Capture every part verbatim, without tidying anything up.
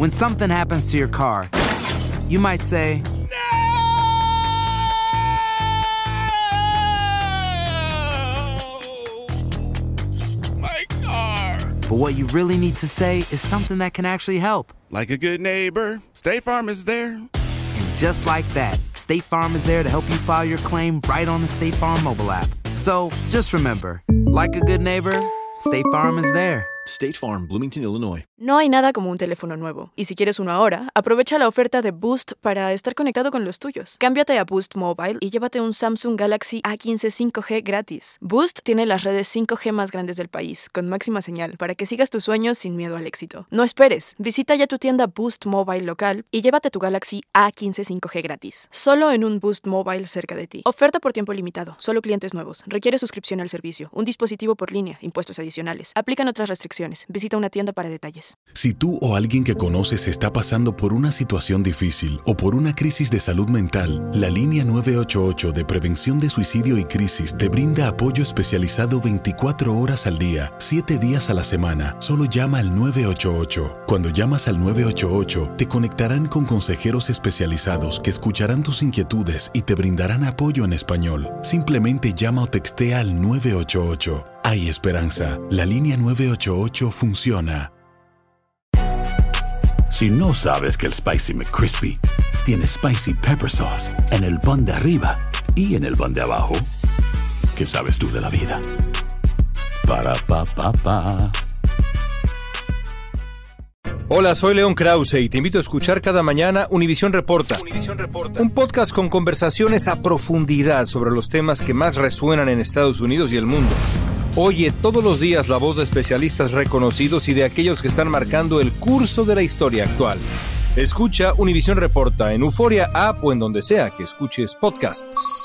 When something happens to your car, you might say, but what you really need to say is something that can actually help. Like a good neighbor, State Farm is there. And just like that, State Farm is there to help you file your claim right on the State Farm mobile app. So just remember, like a good neighbor, State Farm is there. State Farm, Bloomington, Illinois. No hay nada como un teléfono nuevo. Y si quieres uno ahora, aprovecha la oferta de Boost para estar conectado con los tuyos. Cámbiate a Boost Mobile y llévate un Samsung Galaxy A quince cinco G gratis. Boost tiene las redes cinco G más grandes del país, con máxima señal, para que sigas tus sueños sin miedo al éxito. No esperes. Visita ya tu tienda Boost Mobile local y llévate tu Galaxy A quince cinco G gratis. Solo en un Boost Mobile cerca de ti. Oferta por tiempo limitado. Solo clientes nuevos. Requiere suscripción al servicio. Un dispositivo por línea. Impuestos adicionales. Aplican otras restricciones. Visita una tienda para detalles. Si tú o alguien que conoces está pasando por una situación difícil o por una crisis de salud mental, la línea nueve ocho ocho de prevención de suicidio y crisis te brinda apoyo especializado veinticuatro horas al día, siete días a la semana. Solo llama al nueve ocho ocho. Cuando llamas al nueve ocho ocho, te conectarán con consejeros especializados que escucharán tus inquietudes y te brindarán apoyo en español. Simplemente llama o textea al nueve ocho ocho. Hay esperanza. La línea nueve ocho ocho funciona. Si no sabes que el Spicy McCrispy tiene Spicy Pepper Sauce en el pan de arriba y en el pan de abajo, ¿qué sabes tú de la vida? Para, pa, pa, pa. Hola, soy León Krause y te invito a escuchar cada mañana Univisión Reporta. Univisión Reporta. Un podcast con conversaciones a profundidad sobre los temas que más resuenan en Estados Unidos y el mundo. Oye todos los días la voz de especialistas reconocidos y de aquellos que están marcando el curso de la historia actual. Escucha Univisión Reporta en Euforia App o en donde sea que escuches podcasts.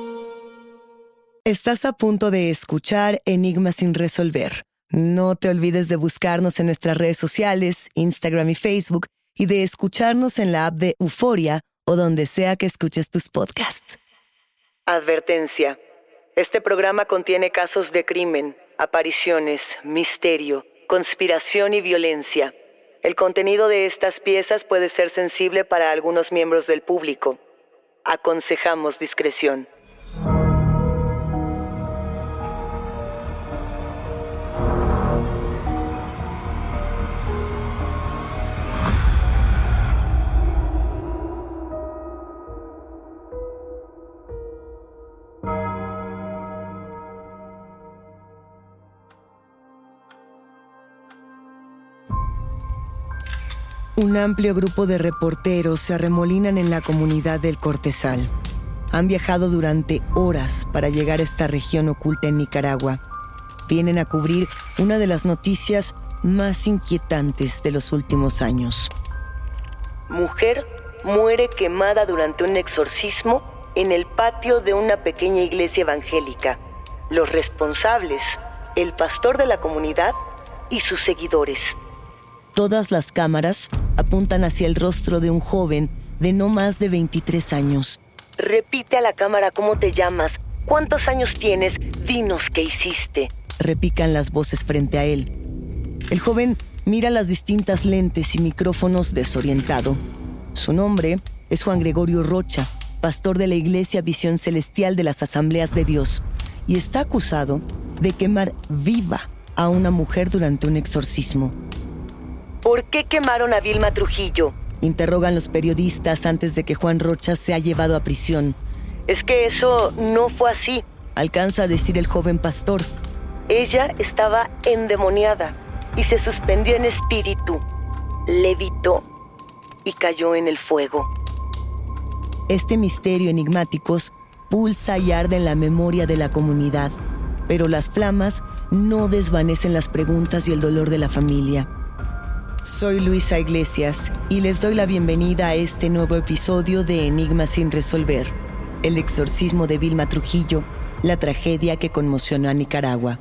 Estás a punto de escuchar Enigmas sin resolver. No te olvides de buscarnos en nuestras redes sociales, Instagram y Facebook, y de escucharnos en la app de Euforia o donde sea que escuches tus podcasts. Advertencia. Este programa contiene casos de crimen, apariciones, misterio, conspiración y violencia. El contenido de estas piezas puede ser sensible para algunos miembros del público. Aconsejamos discreción. Un amplio grupo de reporteros se arremolinan en la comunidad del Cortezal. Han viajado durante horas para llegar a esta región oculta en Nicaragua. Vienen a cubrir una de las noticias más inquietantes de los últimos años. Mujer muere quemada durante un exorcismo en el patio de una pequeña iglesia evangélica. Los responsables, el pastor de la comunidad y sus seguidores. Todas las cámaras apuntan hacia el rostro de un joven de no más de veintitrés años. Repite a la cámara cómo te llamas, cuántos años tienes, dinos qué hiciste. Repican las voces frente a él. El joven mira las distintas lentes y micrófonos desorientado. Su nombre es Juan Gregorio Rocha, pastor de la Iglesia Visión Celestial de las Asambleas de Dios, y está acusado de quemar viva a una mujer durante un exorcismo. ¿Por qué quemaron a Vilma Trujillo?, interrogan los periodistas antes de que Juan Rocha sea llevado a prisión. Es que eso no fue así, alcanza a decir el joven pastor. Ella estaba endemoniada y se suspendió en espíritu, levitó y cayó en el fuego. Este misterio enigmáticos pulsa y arde en la memoria de la comunidad, pero las flamas no desvanecen las preguntas y el dolor de la familia. Soy Luisa Iglesias y les doy la bienvenida a este nuevo episodio de Enigmas sin resolver, el exorcismo de Vilma Trujillo, la tragedia que conmocionó a Nicaragua.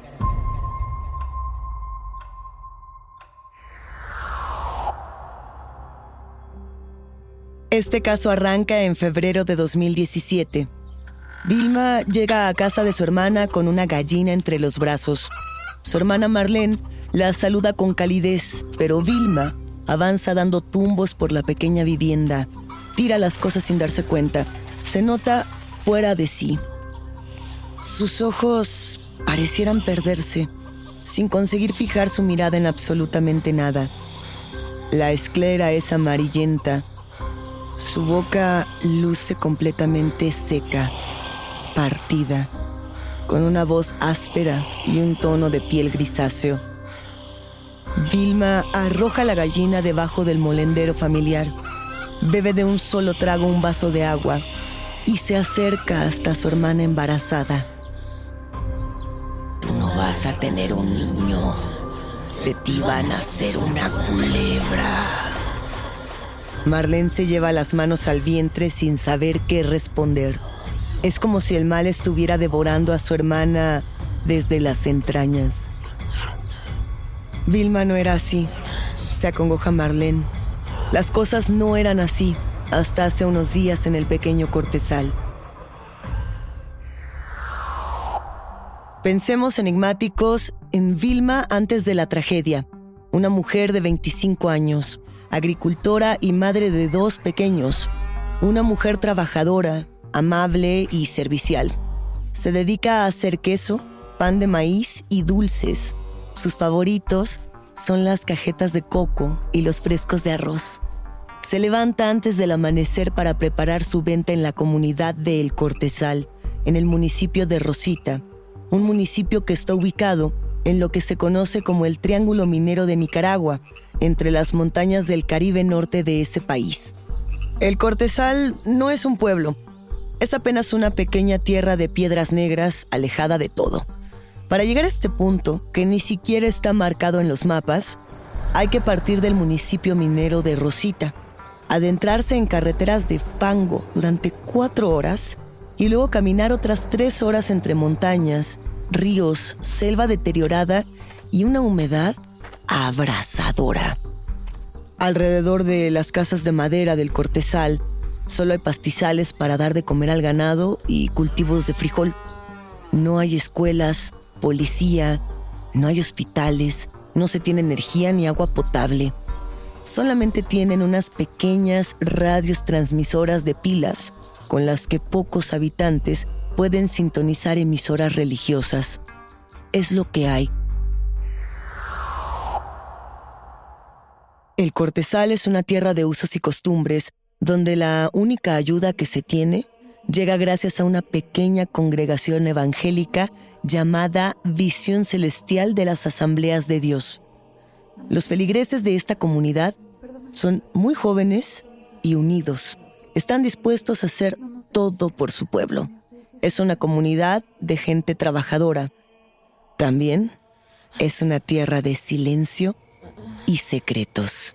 Este caso arranca en febrero de dos mil diecisiete. Vilma llega a casa de su hermana con una gallina entre los brazos. Su hermana Marlene la saluda con calidez, pero Vilma Avanza dando tumbos por la pequeña vivienda. Tira las cosas sin darse cuenta. Se nota fuera de sí. Sus ojos parecieran perderse, sin conseguir fijar su mirada en absolutamente nada. La esclera es amarillenta. Su boca luce completamente seca, partida, con una voz áspera y un tono de piel grisáceo. Vilma arroja la gallina debajo del molendero familiar, bebe de un solo trago un vaso de agua y se acerca hasta su hermana embarazada. Tú no vas a tener un niño, de ti va a nacer una culebra. Marlene se lleva las manos al vientre sin saber qué responder. Es como si el mal estuviera devorando a su hermana desde las entrañas. Vilma no era así, se acongoja Marlene. Las cosas no eran así hasta hace unos días en el pequeño Cortesal. Pensemos enigmáticos en Vilma antes de la tragedia. Una mujer de veinticinco años, agricultora y madre de dos pequeños. Una mujer trabajadora, amable y servicial. Se dedica a hacer queso, pan de maíz y dulces. Sus favoritos son las cajetas de coco y los frescos de arroz. Se levanta antes del amanecer para preparar su venta en la comunidad de El Cortesal, en el municipio de Rosita, un municipio que está ubicado en lo que se conoce como el Triángulo Minero de Nicaragua, entre las montañas del Caribe norte de ese país. El Cortesal no es un pueblo, es apenas una pequeña tierra de piedras negras alejada de todo. Para llegar a este punto, que ni siquiera está marcado en los mapas, hay que partir del municipio minero de Rosita, adentrarse en carreteras de fango durante cuatro horas y luego caminar otras tres horas entre montañas, ríos, selva deteriorada y una humedad abrasadora. Alrededor de las casas de madera del Cortesal, solo hay pastizales para dar de comer al ganado y cultivos de frijol. No hay escuelas, policía, no hay hospitales, no se tiene energía ni agua potable. Solamente tienen unas pequeñas radios transmisoras de pilas con las que pocos habitantes pueden sintonizar emisoras religiosas. Es lo que hay. El Cortesal es una tierra de usos y costumbres donde la única ayuda que se tiene llega gracias a una pequeña congregación evangélica llamada Visión Celestial de las Asambleas de Dios. Los feligreses de esta comunidad son muy jóvenes y unidos. Están dispuestos a hacer todo por su pueblo. Es una comunidad de gente trabajadora. También es una tierra de silencio y secretos.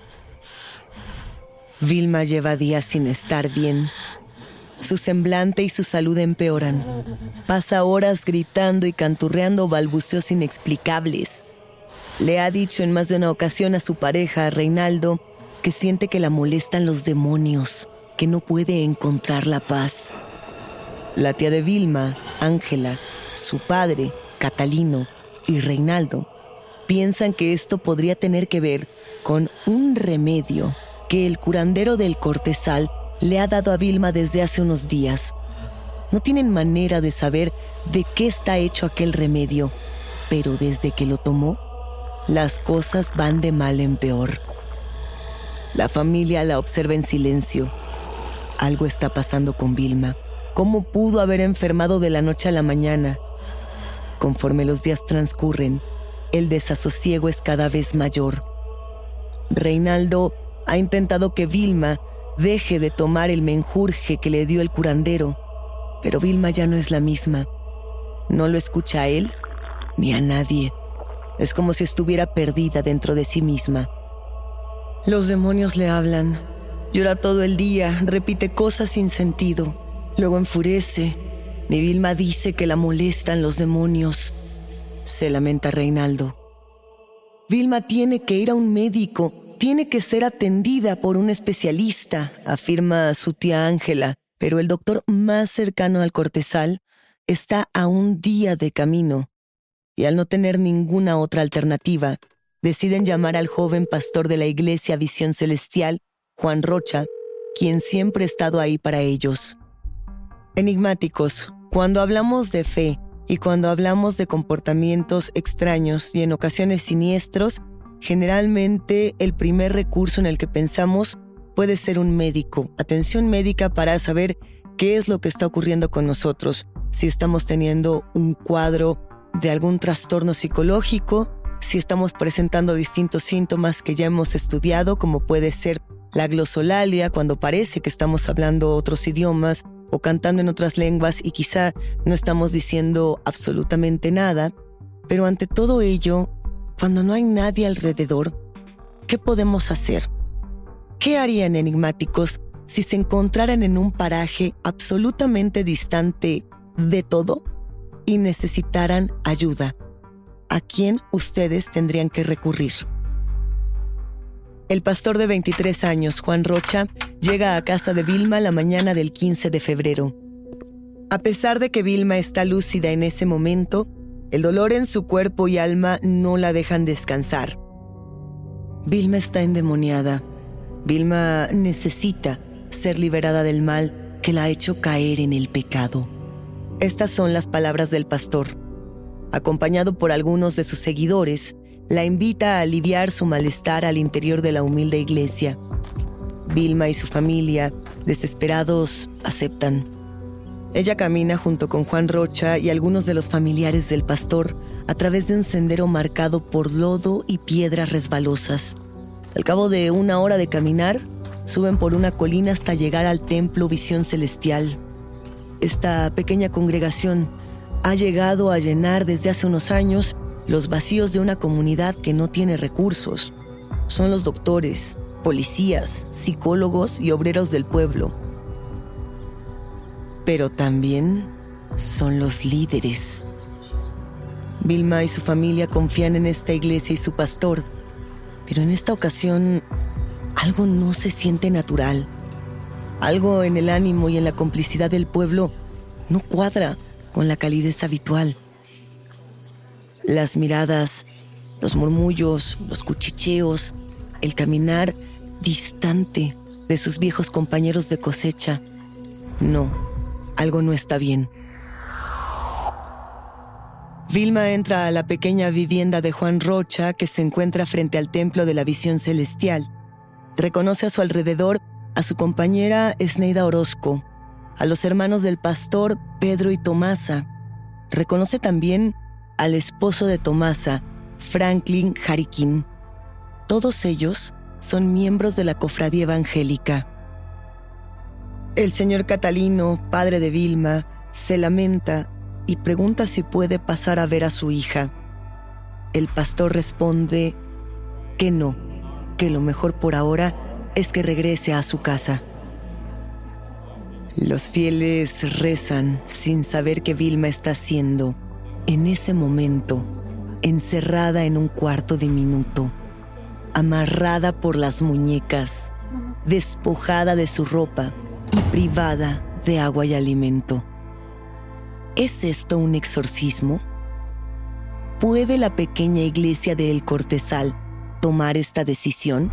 Vilma lleva días sin estar bien. Su semblante y su salud empeoran. Pasa horas gritando y canturreando balbuceos inexplicables. Le ha dicho en más de una ocasión a su pareja, Reinaldo, que siente que la molestan los demonios, que no puede encontrar la paz. La tía de Vilma, Ángela, su padre, Catalino, y Reinaldo piensan que esto podría tener que ver con un remedio que el curandero del Cortesal le ha dado a Vilma desde hace unos días. No tienen manera de saber de qué está hecho aquel remedio, pero desde que lo tomó, las cosas van de mal en peor. La familia la observa en silencio. Algo está pasando con Vilma. ¿Cómo pudo haber enfermado de la noche a la mañana? Conforme los días transcurren, el desasosiego es cada vez mayor. Reinaldo ha intentado que Vilma deje de tomar el menjurje que le dio el curandero, pero Vilma ya no es la misma. No lo escucha a él ni a nadie. Es como si estuviera perdida dentro de sí misma. Los demonios le hablan. Llora todo el día, repite cosas sin sentido. Luego enfurece. Mi Vilma dice que la molestan los demonios. Se lamenta Reinaldo. Vilma tiene que ir a un médico. Tiene que ser atendida por un especialista, afirma su tía Ángela. Pero el doctor más cercano al Cortesal está a un día de camino. Y al no tener ninguna otra alternativa, deciden llamar al joven pastor de la iglesia Visión Celestial, Juan Rocha, quien siempre ha estado ahí para ellos. Enigmáticos, cuando hablamos de fe y cuando hablamos de comportamientos extraños y en ocasiones siniestros, generalmente el primer recurso en el que pensamos puede ser un médico, atención médica para saber qué es lo que está ocurriendo con nosotros, si estamos teniendo un cuadro de algún trastorno psicológico, si estamos presentando distintos síntomas que ya hemos estudiado, como puede ser la glosolalia, cuando parece que estamos hablando otros idiomas o cantando en otras lenguas y quizá no estamos diciendo absolutamente nada. Pero ante todo ello, cuando no hay nadie alrededor, ¿qué podemos hacer? ¿Qué harían enigmáticos si se encontraran en un paraje absolutamente distante de todo y necesitaran ayuda? ¿A quién ustedes tendrían que recurrir? El pastor de veintitrés años, Juan Rocha, llega a casa de Vilma la mañana del quince de febrero. A pesar de que Vilma está lúcida en ese momento, el dolor en su cuerpo y alma no la dejan descansar. Vilma está endemoniada. Vilma necesita ser liberada del mal que la ha hecho caer en el pecado. Estas son las palabras del pastor. Acompañado por algunos de sus seguidores, la invita a aliviar su malestar al interior de la humilde iglesia. Vilma y su familia, desesperados, aceptan. Ella camina junto con Juan Rocha y algunos de los familiares del pastor a través de un sendero marcado por lodo y piedras resbalosas. Al cabo de una hora de caminar, suben por una colina hasta llegar al templo Visión Celestial. Esta pequeña congregación ha llegado a llenar desde hace unos años los vacíos de una comunidad que no tiene recursos. Son los doctores, policías, psicólogos y obreros del pueblo. Pero también son los líderes. Vilma y su familia confían en esta iglesia y su pastor, pero en esta ocasión algo no se siente natural. Algo en el ánimo y en la complicidad del pueblo no cuadra con la calidez habitual. Las miradas, los murmullos, los cuchicheos, el caminar distante de sus viejos compañeros de cosecha. No, algo no está bien. Vilma entra a la pequeña vivienda de Juan Rocha, que se encuentra frente al templo de la Visión Celestial. Reconoce a su alrededor a su compañera Esneida Orozco, a los hermanos del pastor Pedro y Tomasa. Reconoce también al esposo de Tomasa, Franklin Jariquín. Todos ellos son miembros de la cofradía evangélica. El señor Catalino, padre de Vilma, se lamenta y pregunta si puede pasar a ver a su hija. El pastor responde que no, que lo mejor por ahora es que regrese a su casa. Los fieles rezan sin saber qué Vilma está haciendo en ese momento, encerrada en un cuarto diminuto, amarrada por las muñecas, despojada de su ropa y privada de agua y alimento. ¿Es esto un exorcismo? ¿Puede la pequeña iglesia de El Cortesal tomar esta decisión?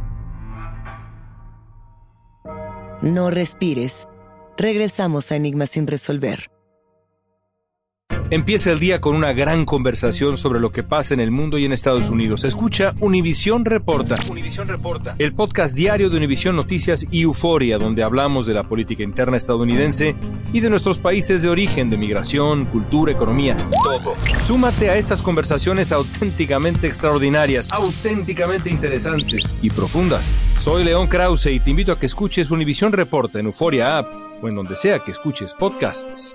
No respires. Regresamos a Enigmas sin resolver. Empieza el día con una gran conversación sobre lo que pasa en el mundo y en Estados Unidos. Escucha Univisión Reporta. Univisión Reporta. El podcast diario de Univisión Noticias y Euforia, donde hablamos de la política interna estadounidense y de nuestros países de origen, de migración, cultura, economía, todo. Súmate a estas conversaciones auténticamente extraordinarias, auténticamente interesantes y profundas. Soy León Krause y te invito a que escuches Univisión Reporta en Euforia App o en donde sea que escuches podcasts.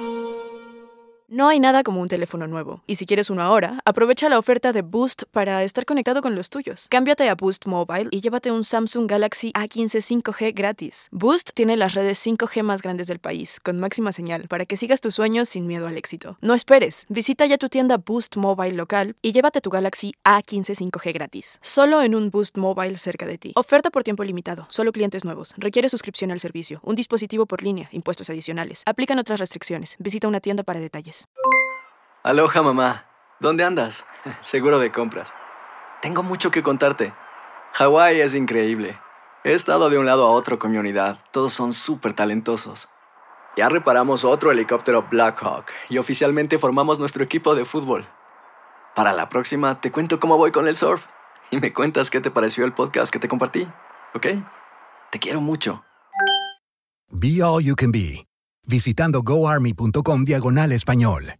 No hay nada como un teléfono nuevo, y si quieres uno ahora, aprovecha la oferta de Boost para estar conectado con los tuyos. Cámbiate a Boost Mobile y llévate un Samsung Galaxy A quince cinco G gratis. Boost tiene las redes cinco G más grandes del país, con máxima señal, para que sigas tus sueños sin miedo al éxito. No esperes, visita ya tu tienda Boost Mobile local y llévate tu Galaxy A quince cinco G gratis. Solo en un Boost Mobile cerca de ti. Oferta por tiempo limitado, solo clientes nuevos. Requiere suscripción al servicio, un dispositivo por línea, impuestos adicionales. Aplican otras restricciones. Visita una tienda para detalles. Aloha, mamá. ¿Dónde andas? Seguro de compras. Tengo mucho que contarte. Hawái es increíble. He estado de un lado a otro con mi unidad. Todos son súper talentosos. Ya reparamos otro helicóptero Blackhawk y oficialmente formamos nuestro equipo de fútbol. Para la próxima te cuento cómo voy con el surf y me cuentas qué te pareció el podcast que te compartí, ¿ok? Te quiero mucho. Be All You Can Be, visitando goarmy.com diagonal español.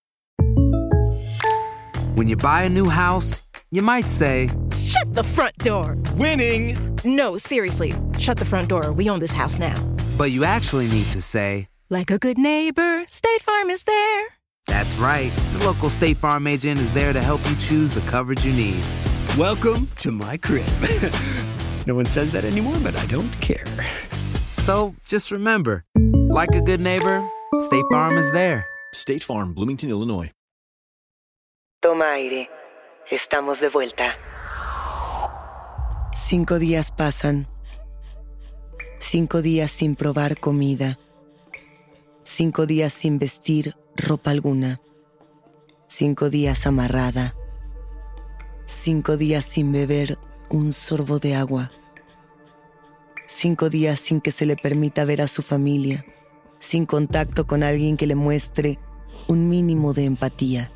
When you buy a new house, you might say, "Shut the front door." Winning! No, seriously. Shut the front door. We own this house now. But you actually need to say, like a good neighbor, State Farm is there. That's right. The local State Farm agent is there to help you choose the coverage you need. Welcome to my crib. No one says that anymore, but I don't care. So, just remember, like a good neighbor, State Farm is there. State Farm, Bloomington, Illinois. Toma aire. Estamos de vuelta. Cinco días pasan. Cinco días sin probar comida. Cinco días sin vestir ropa alguna. Cinco días amarrada. Cinco días sin beber un sorbo de agua. Cinco días sin que se le permita ver a su familia. Sin contacto con alguien que le muestre un mínimo de empatía.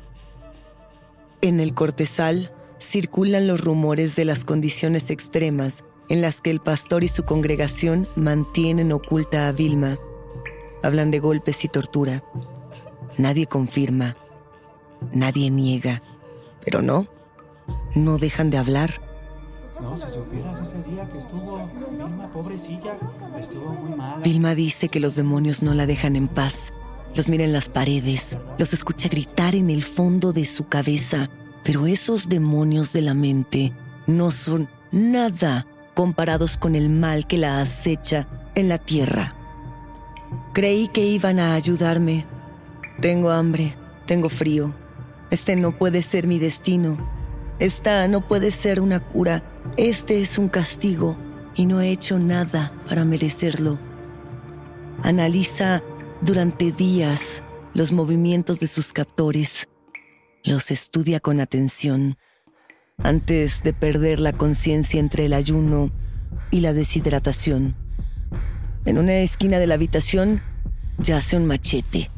En el Cortesal circulan los rumores de las condiciones extremas en las que el pastor y su congregación mantienen oculta a Vilma. Hablan de golpes y tortura. Nadie confirma. Nadie niega. Pero no, no dejan de hablar. No, si supieras ese día que estuvo Vilma, pobrecilla, estuvo muy mala. Vilma dice que los demonios no la dejan en paz. Los mira en las paredes, los escucha gritar en el fondo de su cabeza. Pero esos demonios de la mente no son nada comparados con el mal que la acecha en la tierra. Creí que iban a ayudarme. Tengo hambre, tengo frío. Este no puede ser mi destino. Esta no puede ser una cura. Este es un castigo y no he hecho nada para merecerlo. Analiza durante días los movimientos de sus captores. Los estudia con atención antes de perder la conciencia entre el ayuno y la deshidratación. En una esquina de la habitación yace un machete.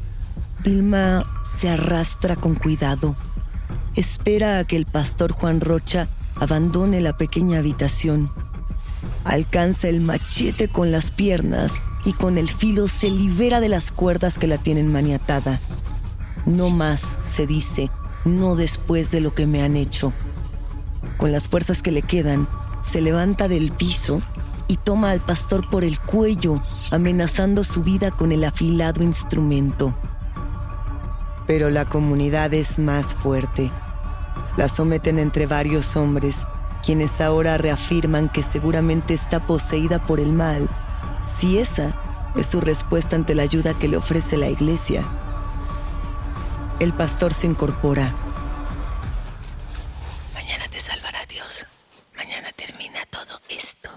Vilma se arrastra con cuidado. Espera a que el pastor Juan Rocha abandone la pequeña habitación. Alcanza el machete con las piernas y con el filo se libera de las cuerdas que la tienen maniatada. No más, se dice, no después de lo que me han hecho. Con las fuerzas que le quedan, se levanta del piso y toma al pastor por el cuello, amenazando su vida con el afilado instrumento. Pero la comunidad es más fuerte. La someten entre varios hombres, quienes ahora reafirman que seguramente está poseída por el mal, si esa es su respuesta ante la ayuda que le ofrece la iglesia. El pastor se incorpora. Mañana te salvará Dios. Mañana termina todo esto.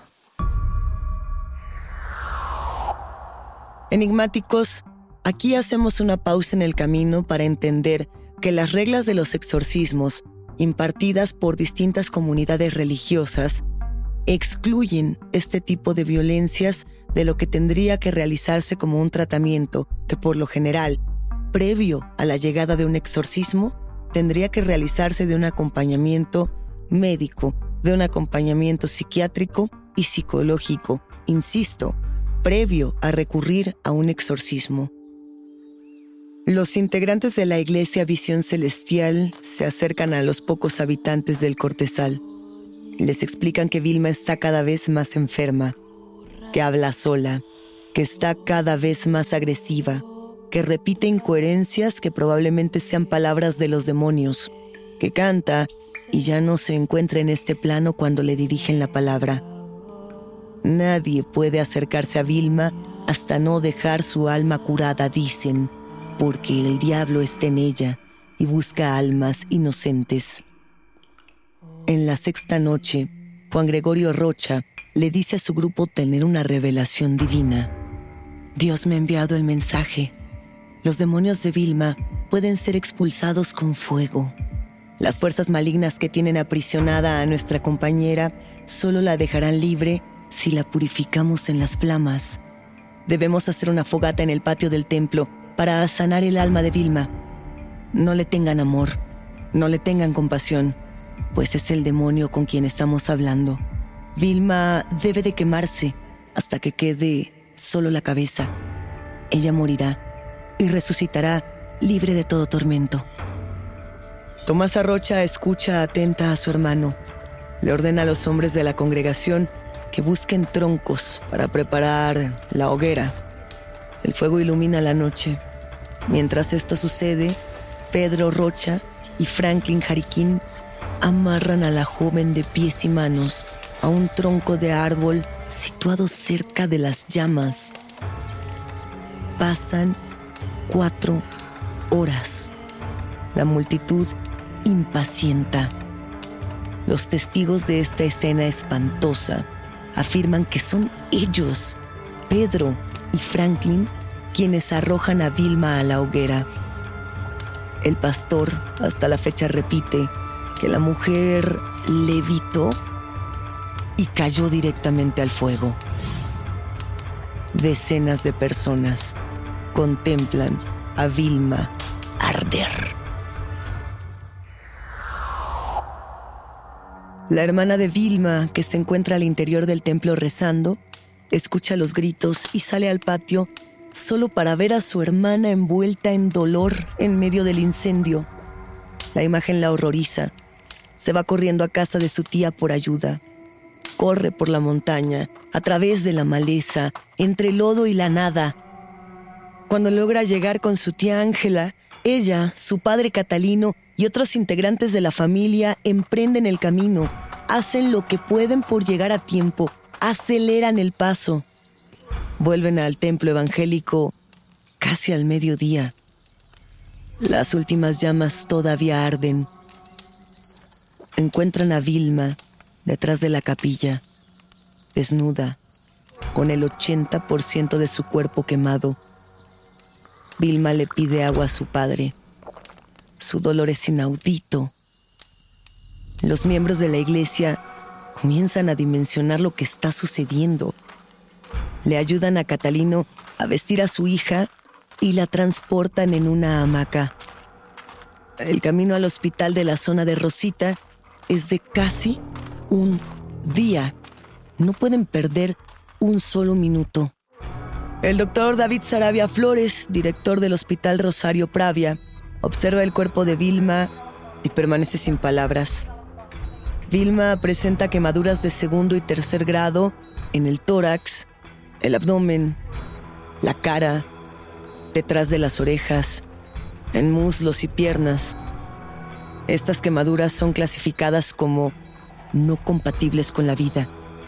Enigmáticos, aquí hacemos una pausa en el camino para entender que las reglas de los exorcismos, impartidas por distintas comunidades religiosas, excluyen este tipo de violencias de lo que tendría que realizarse como un tratamiento que, por lo general, previo a la llegada de un exorcismo, tendría que realizarse de un acompañamiento médico, de un acompañamiento psiquiátrico y psicológico, insisto, previo a recurrir a un exorcismo. Los integrantes de la Iglesia Visión Celestial se acercan a los pocos habitantes del Cortesal. Les explican que Vilma está cada vez más enferma, que habla sola, que está cada vez más agresiva, que repite incoherencias que probablemente sean palabras de los demonios, que canta y ya no se encuentra en este plano cuando le dirigen la palabra. Nadie puede acercarse a Vilma hasta no dejar su alma curada, dicen, porque el diablo está en ella y busca almas inocentes. En la sexta noche, Juan Gregorio Rocha le dice a su grupo tener una revelación divina. Dios me ha enviado el mensaje. Los demonios de Vilma pueden ser expulsados con fuego. Las fuerzas malignas que tienen aprisionada a nuestra compañera solo la dejarán libre si la purificamos en las flamas. Debemos hacer una fogata en el patio del templo para sanar el alma de Vilma. No le tengan amor, no le tengan compasión, pues es el demonio con quien estamos hablando. Vilma debe de quemarse hasta que quede solo la cabeza. Ella morirá y resucitará libre de todo tormento. Tomasa Rocha escucha atenta a su hermano. Le ordena a los hombres de la congregación que busquen troncos para preparar la hoguera. El fuego ilumina la noche. Mientras esto sucede, Pedro Rocha y Franklin Jariquín amarran a la joven de pies y manos a un tronco de árbol situado cerca de las llamas. Pasan cuatro horas. La multitud impacienta. Los testigos de esta escena espantosa afirman que son ellos, Pedro y Franklin, quienes arrojan a Vilma a la hoguera. El pastor hasta la fecha repite que la mujer levitó y cayó directamente al fuego. Decenas de personas contemplan a Vilma arder. La hermana de Vilma, que se encuentra al interior del templo rezando, escucha los gritos y sale al patio solo para ver a su hermana envuelta en dolor en medio del incendio. La imagen la horroriza. Se va corriendo a casa de su tía por ayuda. Corre por la montaña, a través de la maleza, entre el lodo y la nada. Cuando logra llegar con su tía Ángela, ella, su padre Catalino y otros integrantes de la familia emprenden el camino, hacen lo que pueden por llegar a tiempo, aceleran el paso. Vuelven al templo evangélico casi al mediodía. Las últimas llamas todavía arden. Encuentran a Vilma detrás de la capilla, desnuda, con el ochenta por ciento de su cuerpo quemado. Vilma le pide agua a su padre. Su dolor es inaudito. Los miembros de la iglesia comienzan a dimensionar lo que está sucediendo. Le ayudan a Catalino a vestir a su hija y la transportan en una hamaca. El camino al hospital de la zona de Rosita es de casi un día. No pueden perder un solo minuto. El doctor David Sarabia Flores, director del Hospital Rosario Pravia, observa el cuerpo de Vilma y permanece sin palabras. Vilma presenta quemaduras de segundo y tercer grado en el tórax, el abdomen, la cara, detrás de las orejas, en muslos y piernas. Estas quemaduras son clasificadas como no compatibles con la vida.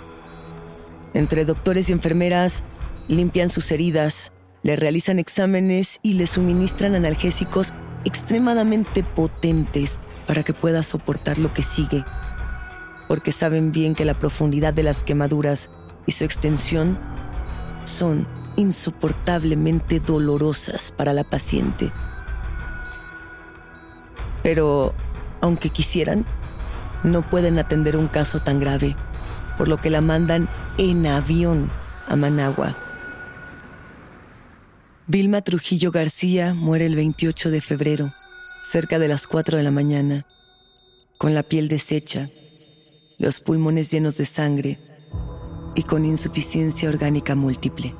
Entre doctores y enfermeras limpian sus heridas, le realizan exámenes y le suministran analgésicos extremadamente potentes para que pueda soportar lo que sigue, porque saben bien que la profundidad de las quemaduras y su extensión son insoportablemente dolorosas para la paciente. Pero, aunque quisieran, no pueden atender un caso tan grave, por lo que la mandan en avión a Managua. Vilma Trujillo García muere el veintiocho de febrero, cerca de las cuatro de la mañana, con la piel deshecha, los pulmones llenos de sangre y con insuficiencia orgánica múltiple.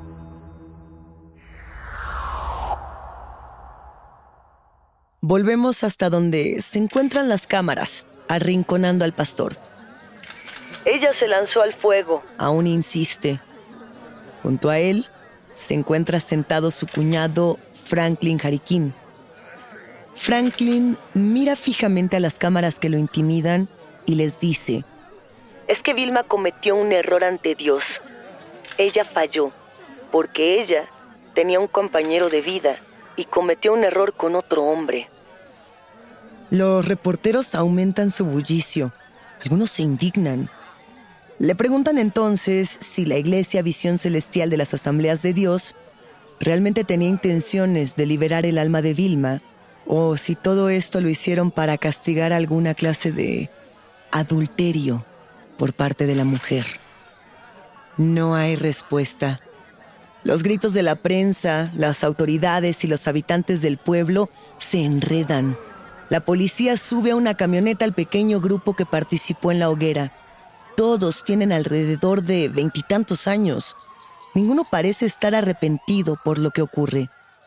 Volvemos hasta donde se encuentran las cámaras, arrinconando al pastor. Ella se lanzó al fuego, aún insiste. Junto a él se encuentra sentado su cuñado Franklin Jariquín. Franklin mira fijamente a las cámaras que lo intimidan y les dice: es que Vilma cometió un error ante Dios. Ella falló porque ella tenía un compañero de vida y cometió un error con otro hombre. Los reporteros aumentan su bullicio. Algunos se indignan. Le preguntan entonces si la Iglesia Visión Celestial de las Asambleas de Dios realmente tenía intenciones de liberar el alma de Vilma o si todo esto lo hicieron para castigar alguna clase de adulterio por parte de la mujer. No hay respuesta. Los gritos de la prensa, las autoridades y los habitantes del pueblo se enredan. La policía sube a una camioneta al pequeño grupo que participó en la hoguera. Todos tienen alrededor de veintitantos años. Ninguno parece estar arrepentido por lo que ocurre.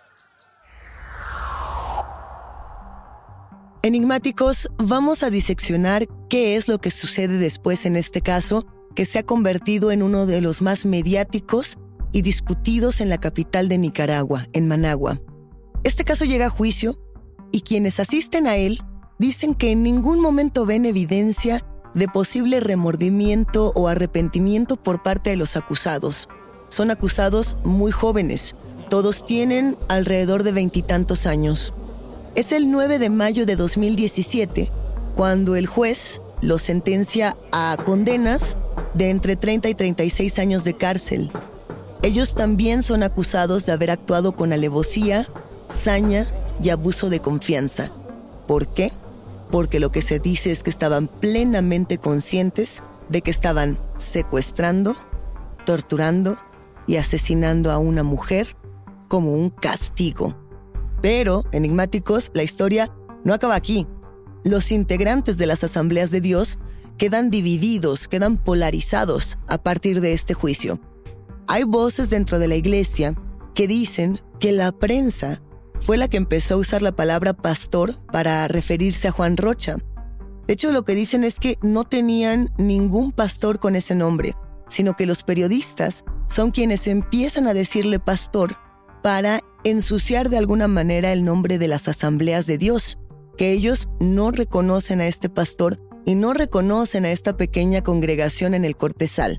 Enigmáticos, vamos a diseccionar qué es lo que sucede después en este caso, que se ha convertido en uno de los más mediáticos y discutidos en la capital de Nicaragua, en Managua. Este caso llega a juicio y quienes asisten a él dicen que en ningún momento ven evidencia de posible remordimiento o arrepentimiento por parte de los acusados. Son acusados muy jóvenes. Todos tienen alrededor de veintitantos años. Es el nueve de mayo de dos mil diecisiete cuando el juez los sentencia a condenas de entre treinta y treinta y seis años de cárcel. Ellos también son acusados de haber actuado con alevosía, saña y abuso de confianza. ¿Por qué? Porque lo que se dice es que estaban plenamente conscientes de que estaban secuestrando, torturando y asesinando a una mujer como un castigo. Pero, enigmáticos, la historia no acaba aquí. Los integrantes de las Asambleas de Dios quedan divididos, quedan polarizados a partir de este juicio. Hay voces dentro de la iglesia que dicen que la prensa fue la que empezó a usar la palabra pastor para referirse a Juan Rocha. De hecho, lo que dicen es que no tenían ningún pastor con ese nombre, sino que los periodistas son quienes empiezan a decirle pastor para ensuciar de alguna manera el nombre de las Asambleas de Dios, que ellos no reconocen a este pastor y no reconocen a esta pequeña congregación en el Cortezal.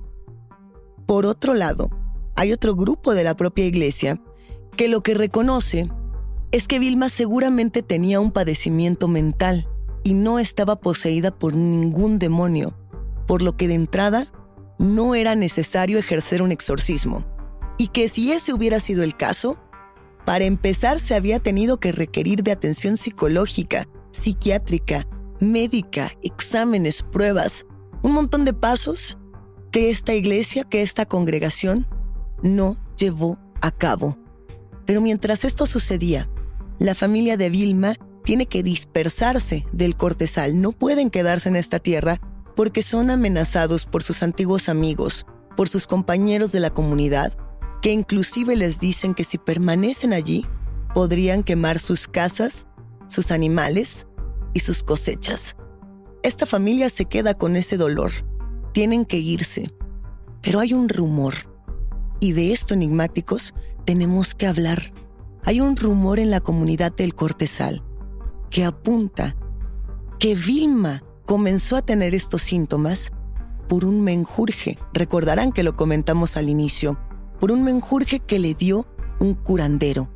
Por otro lado, hay otro grupo de la propia iglesia que lo que reconoce es que Vilma seguramente tenía un padecimiento mental y no estaba poseída por ningún demonio, por lo que de entrada no era necesario ejercer un exorcismo. Y que si ese hubiera sido el caso, para empezar se había tenido que requerir de atención psicológica, psiquiátrica, médica, exámenes, pruebas, un montón de pasos que esta iglesia, que esta congregación no llevó a cabo. Pero mientras esto sucedía, la familia de Vilma tiene que dispersarse del Cortezal. No pueden quedarse en esta tierra porque son amenazados por sus antiguos amigos, por sus compañeros de la comunidad, que inclusive les dicen que si permanecen allí, podrían quemar sus casas, sus animales y sus cosechas. Esta familia se queda con ese dolor. Tienen que irse. Pero hay un rumor. Y de esto, enigmáticos, tenemos que hablar. Hay un rumor en la comunidad del Cortezal que apunta que Vilma comenzó a tener estos síntomas por un menjurje. Recordarán que lo comentamos al inicio. Por un menjurje que le dio un curandero.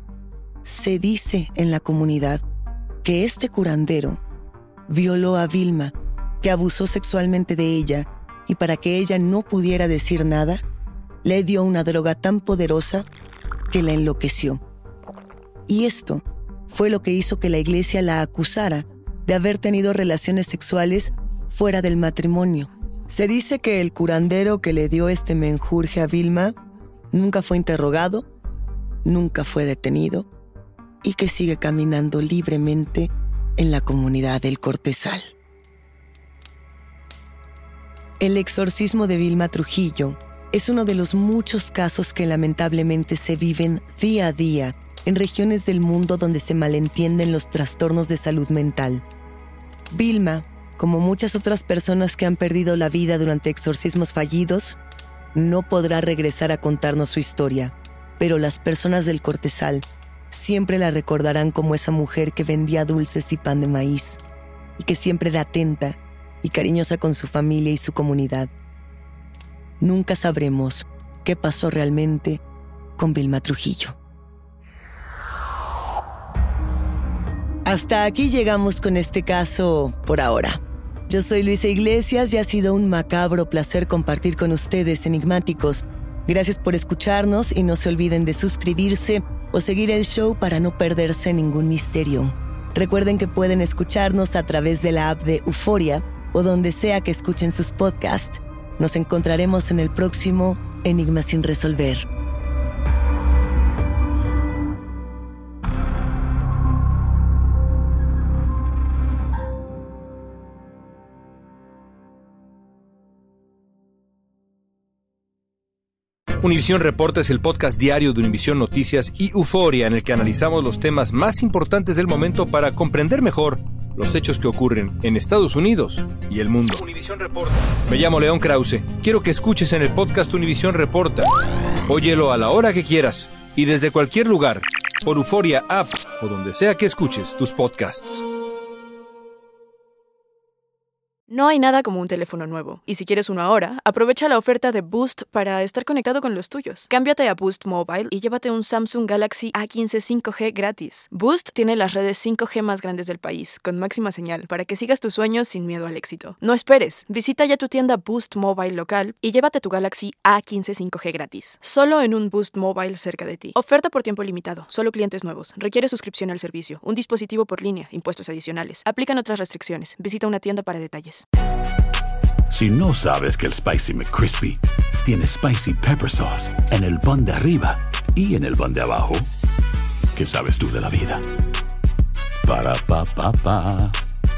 Se dice en la comunidad que este curandero violó a Vilma, que abusó sexualmente de ella y para que ella no pudiera decir nada, le dio una droga tan poderosa que la enloqueció. Y esto fue lo que hizo que la iglesia la acusara de haber tenido relaciones sexuales fuera del matrimonio. Se dice que el curandero que le dio este menjurje a Vilma nunca fue interrogado, nunca fue detenido y que sigue caminando libremente en la comunidad del Cortezal. El exorcismo de Vilma Trujillo es uno de los muchos casos que lamentablemente se viven día a día en regiones del mundo donde se malentienden los trastornos de salud mental. Vilma, como muchas otras personas que han perdido la vida durante exorcismos fallidos, no podrá regresar a contarnos su historia, pero las personas del Cortezal siempre la recordarán como esa mujer que vendía dulces y pan de maíz y que siempre era atenta y cariñosa con su familia y su comunidad. Nunca sabremos qué pasó realmente con Vilma Trujillo. Hasta aquí llegamos con este caso por ahora. Yo soy Luisa Iglesias y ha sido un macabro placer compartir con ustedes, enigmáticos. Gracias por escucharnos y no se olviden de suscribirse o seguir el show para no perderse ningún misterio. Recuerden que pueden escucharnos a través de la app de Euforia o donde sea que escuchen sus podcasts. Nos encontraremos en el próximo Enigma sin resolver. Univisión Reporta es el podcast diario de Univisión Noticias y Euforia, en el que analizamos los temas más importantes del momento para comprender mejor los hechos que ocurren en Estados Unidos y el mundo. Univisión Reporta. Me llamo León Krause. Quiero que escuches en el podcast Univisión Reporta. Óyelo a la hora que quieras y desde cualquier lugar, por Euforia App o donde sea que escuches tus podcasts. No hay nada como un teléfono nuevo, y si quieres uno ahora, aprovecha la oferta de Boost para estar conectado con los tuyos. Cámbiate a Boost Mobile y llévate un Samsung Galaxy A quince cinco G gratis. Boost tiene las redes cinco G más grandes del país, con máxima señal, para que sigas tus sueños sin miedo al éxito. No esperes, visita ya tu tienda Boost Mobile local y llévate tu Galaxy A quince cinco G gratis. Solo en un Boost Mobile cerca de ti. Oferta por tiempo limitado, solo clientes nuevos. Requiere suscripción al servicio, un dispositivo por línea, impuestos adicionales. Aplican otras restricciones. Visita una tienda para detalles. Si no sabes que el Spicy McCrispy tiene Spicy Pepper Sauce en el pan de arriba y en el pan de abajo, ¿qué sabes tú de la vida? Para, pa, pa, pa.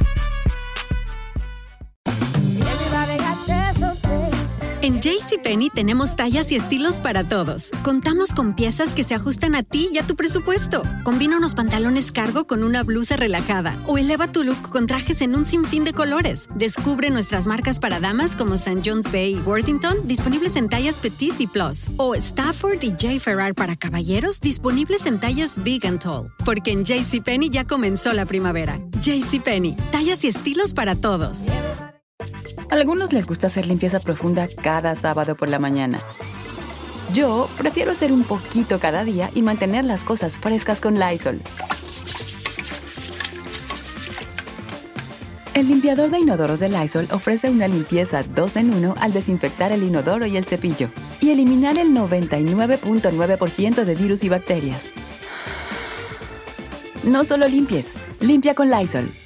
En JCPenney tenemos tallas y estilos para todos. Contamos con piezas que se ajustan a ti y a tu presupuesto. Combina unos pantalones cargo con una blusa relajada o eleva tu look con trajes en un sinfín de colores. Descubre nuestras marcas para damas como Saint John's Bay y Worthington, disponibles en tallas Petite y Plus. O Stafford y J. Ferrar para caballeros, disponibles en tallas Big and Tall. Porque en JCPenney ya comenzó la primavera. JCPenney, tallas y estilos para todos. A algunos les gusta hacer limpieza profunda cada sábado por la mañana. Yo prefiero hacer un poquito cada día y mantener las cosas frescas con Lysol. El limpiador de inodoros de Lysol ofrece una limpieza dos en uno al desinfectar el inodoro y el cepillo y eliminar el noventa y nueve punto nueve por ciento de virus y bacterias. No solo limpies, limpia con Lysol.